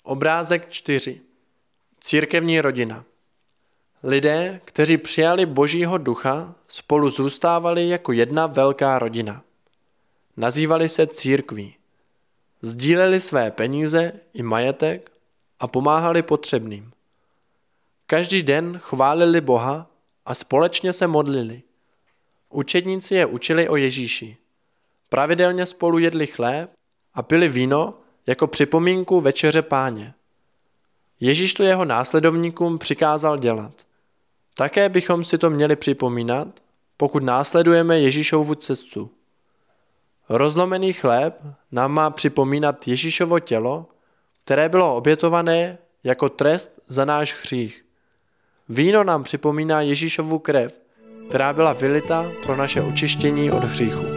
Obrázek 4. Církevní rodina. Lidé, kteří přijali Božího ducha, spolu zůstávali jako jedna velká rodina. Nazývali se církví. Sdíleli své peníze i majetek a pomáhali potřebným. Každý den chválili Boha a společně se modlili. Učedníci je učili o Ježíši. Pravidelně spolu jedli chléb a pili víno jako připomínku večeře Páně. Ježíš to jeho následovníkům přikázal dělat. Také bychom si to měli připomínat, pokud následujeme Ježíšovu cestu. Rozlomený chléb nám má připomínat Ježíšovo tělo, které bylo obětované jako trest za náš hřích. Víno nám připomíná Ježíšovu krev, která byla vylita pro naše očištění od hříchu.